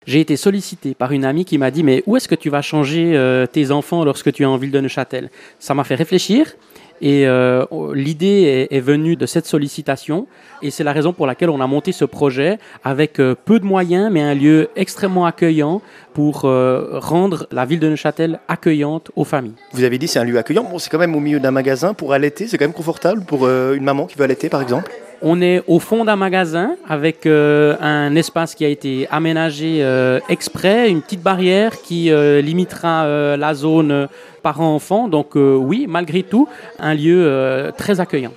J'ai été sollicité par une amie qui m'a dit « Mais où est-ce que tu vas changer tes enfants lorsque tu es en ville de Neuchâtel ?» Ça m'a fait réfléchir et l'idée est venue de cette sollicitation et c'est la raison pour laquelle on a monté ce projet avec peu de moyens mais un lieu extrêmement accueillant pour rendre la ville de Neuchâtel accueillante aux familles. Vous avez dit c'est un lieu accueillant, bon, c'est quand même au milieu d'un magasin pour allaiter, c'est quand même confortable pour une maman qui veut allaiter par exemple? On est au fond d'un magasin avec un espace qui a été aménagé exprès, une petite barrière qui limitera la zone parents-enfants. Donc oui, malgré tout, un lieu très accueillant.